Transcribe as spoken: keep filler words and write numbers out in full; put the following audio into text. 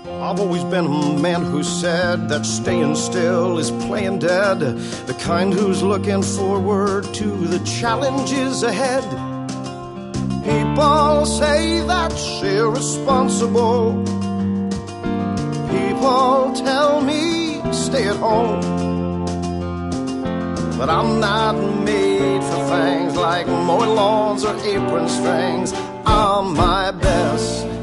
I've always been a man who said that staying still is playing dead, the kind who's looking forward to the challenges ahead. People say that's irresponsible. People tell me stay at home, but I'm not made for things like mowing lawns or apron strings. I'm my best